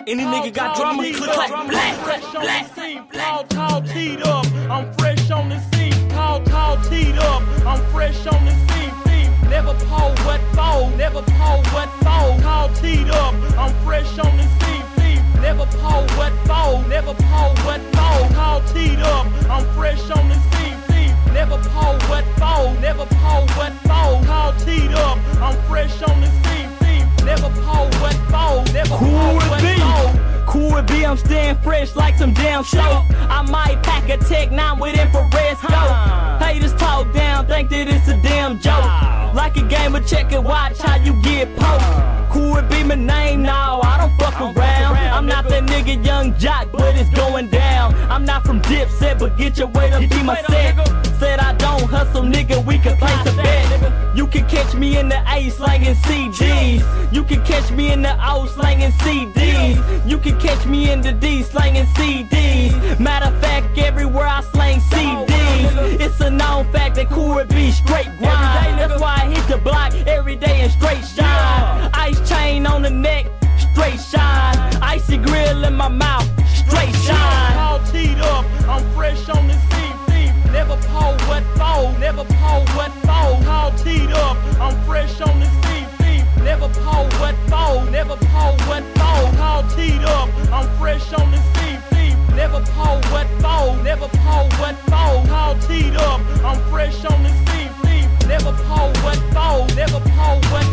Any nigga got drama, click clack, black. Tall, teed up. I'm fresh on the scene. Tall, teed up. I'm fresh on the scene. Never pull what fold. Never pull what fold. Tall, teed up. I'm fresh on the scene. Never pull what fold. Never pull what fold. Tall, teed up. I'm fresh on the scene. Never pull what fold. Never pull what fold. Tall, teed up. I'm fresh on the scene. Never pull what fold. Never pull what fold. Cool it be, I'm staying fresh like some damn soap. I might pack a Tech 9 with infrared scope. Haters talk down, think that it's a damn joke. Like a game of check and watch how you get poked. Cool it be my name, no, I don't fuck around. I'm not that nigga Young Jock, but it's going down. I'm not from Dipset, but get your weight up, be my set. Said I don't hustle, nigga, we can place a bet. You can catch me in the A slanging CDs. You can catch me in the O slanging CDs. You can catch me in the D slanging CDs. Matter of fact, everywhere I slang CDs. It's a known fact that Cool be straight grind. That's why I hit the block every day and straight shine. Ice chain on the neck, straight shine. Icy grill in my mouth, straight shine. Tall, teed up, I'm fresh on the scene. Never pull what fold. Never pull what fold. Tall, teed up, I'm fresh on the scene. Never pull what fold. Never pull what fold. Tall, teed up.